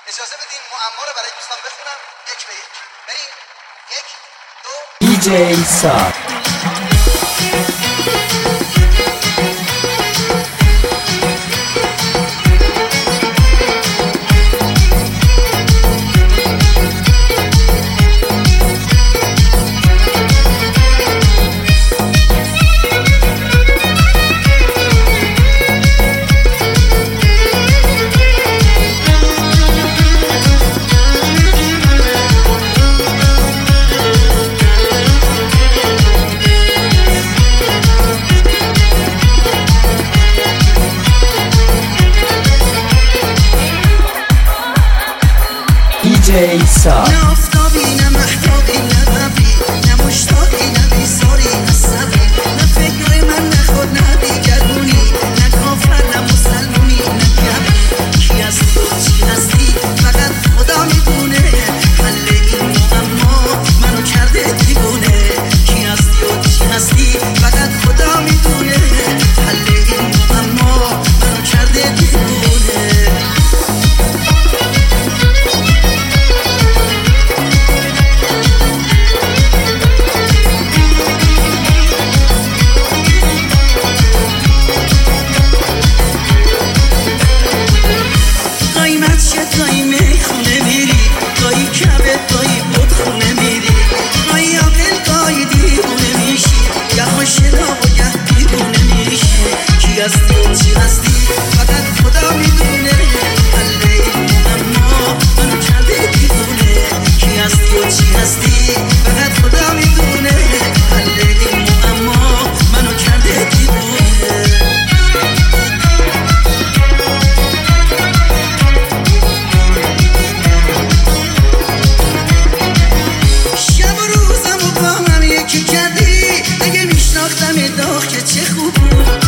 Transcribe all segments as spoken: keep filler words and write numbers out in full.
اجازه بدین معما رو برای دوستان بخونم یک به یک. بریم. یک دو دیجی سار دیجی سار نه آفتابی نه مهتابی نه غبی نه مشتاقی نه بیزاری نه صبری نه فکر من نه خود نه دیگرونی نه کافر نه مسلمونی نه کبری کی هستی و چی هستی فقط خدا میدونه حل این معما منو کرده دیوونه کی هستی و چی هستی فقط خدا میدونه حل این معما منو کرده دیوونه هستی و چی هستی فقط خدا میدونه حل این معما منو کرده دیوونه کی هستی و چی هستی فقط خدا میدونه حل این معما منو کرده دیوونه شب و روزم و با هم یکی کردی اگه میشناختم داغ که چه خوب بود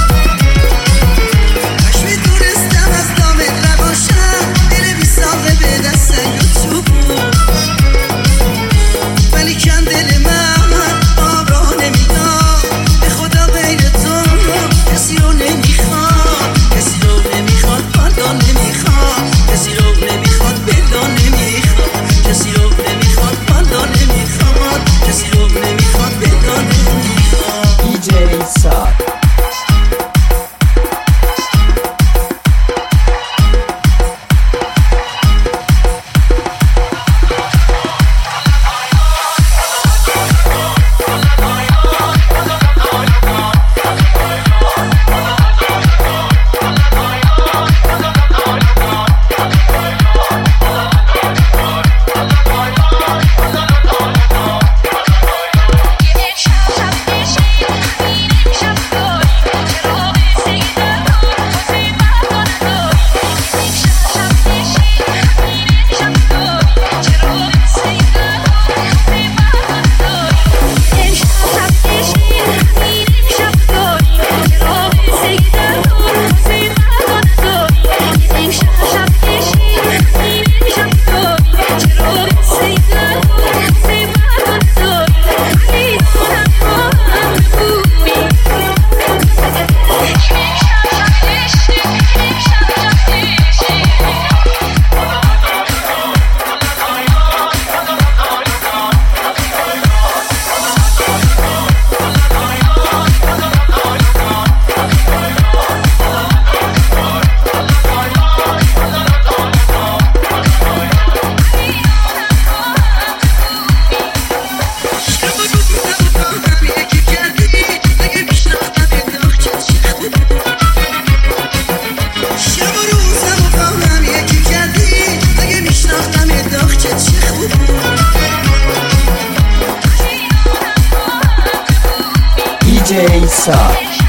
دیجی سار